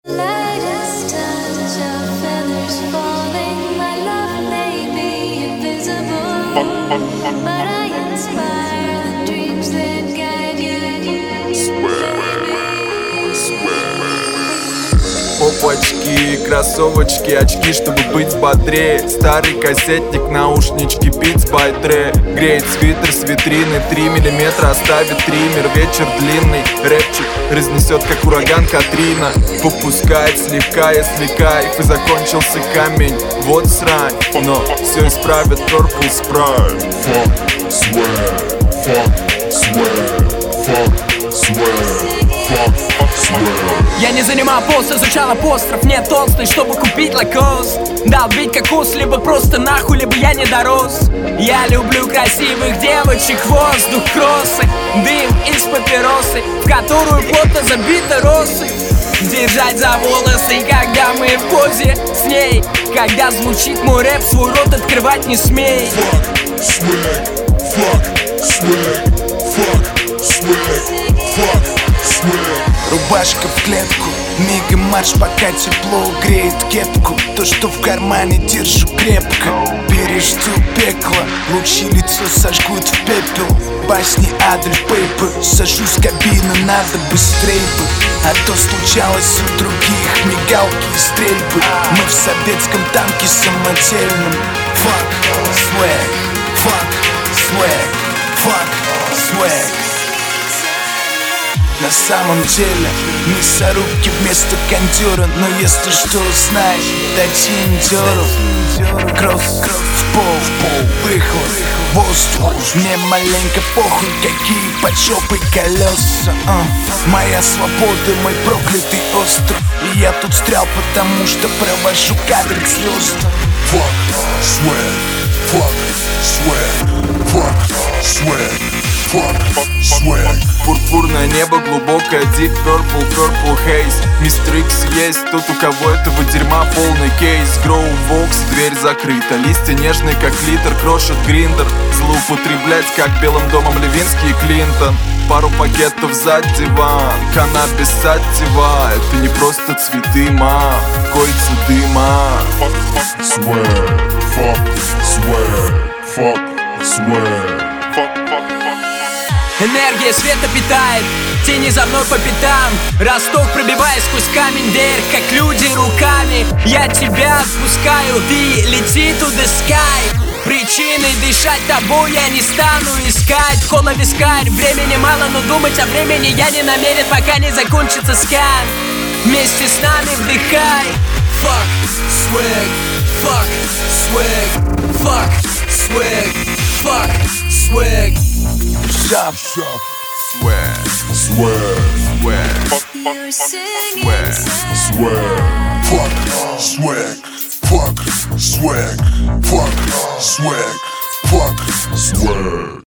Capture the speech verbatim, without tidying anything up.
Lightest touch of feathers falling, my love may be invisible, but I inspire the dreams that guide you. Swear, swear. Попочки, кроссовочки, очки, чтобы быть бодрее. Старый кассетник, наушнички, Beats by Dre. Греет свитер с витрины, три миллиметра оставит триммер. Вечер длинный, рэпчик разнесет, как ураган Катрина. Попускает слегка, если кайф, и закончился камень. Вот срань, но все исправит Purple Sprite. Fuck, swear, fuck, swear, fuck, swear, fuck, swear. Я не занимал пост, изучал апостроф. Нет толстый, чтобы купить лакост. Долбить как ус, либо просто нахуй, либо я не дорос. Я люблю красивых девочек, воздух, кроссы, дым из папиросы, в которую плотно забиты росы. Держать за волосы, когда мы в позе с ней. Когда звучит мой рэп, свой рот открывать не смей. Fuck, swag, fuck, swag, fuck, swag, fuck, swag. Рубашка в клетку, мигом марш, пока тепло греет кепку. То, что в кармане держу крепко, пережду пекло. Лучи лицо сожгут в пепел. Басни Адель Пейпер. Сажусь в кабину, надо быстрей бы, а то случалось у других мигалки и стрельбы. Мы в советском танке самодельном. Fuck, swag, fuck, swag, fuck, swag. На самом деле мясорубки вместо кондера, но если что, знаешь, дадим дёру. Кросс в пол, в пол, выхлоп, воздух. Мне маленько похуй, какие под жопой колеса. uh. Моя свобода, мой проклятый остров. И я тут встрял, потому что провожу кадры к звездам. Fuck, swag, fuck, swag, fuck, swag, fuck, swag. Пурпурное небо, глубокое, deep purple, purple haze. Мистер Икс есть тот, у кого этого дерьма полный кейс. Grow Vox, дверь закрыта. Листья нежные, как литр, крошит гриндер. Злоупотреблять, как Белым домом Левинский и Клинтон. Пару пакетов за диван, каннабис сатива. Это не просто цветы, ма, кольца дыма. Swear, fuck, swear, fuck, swear. Энергия света питает, тени за мной по пятам. Росток, пробиваясь сквозь камень вверх, как люди руками. Я тебя отпускаю, ты лети to the sky. Причины дышать тобой я не стану искать. Кола вискарь, времени мало, но думать о времени я не намерен, пока не закончится скан. Вместе с нами вдыхай. Fuck, swag, fuck, swag, fuck, swag, fuck, swag. Shop, shop, Swag, swag, swag, You're singing swag, swag, fuck, swag, fuck, swag, fuck, swag, fuck, swag.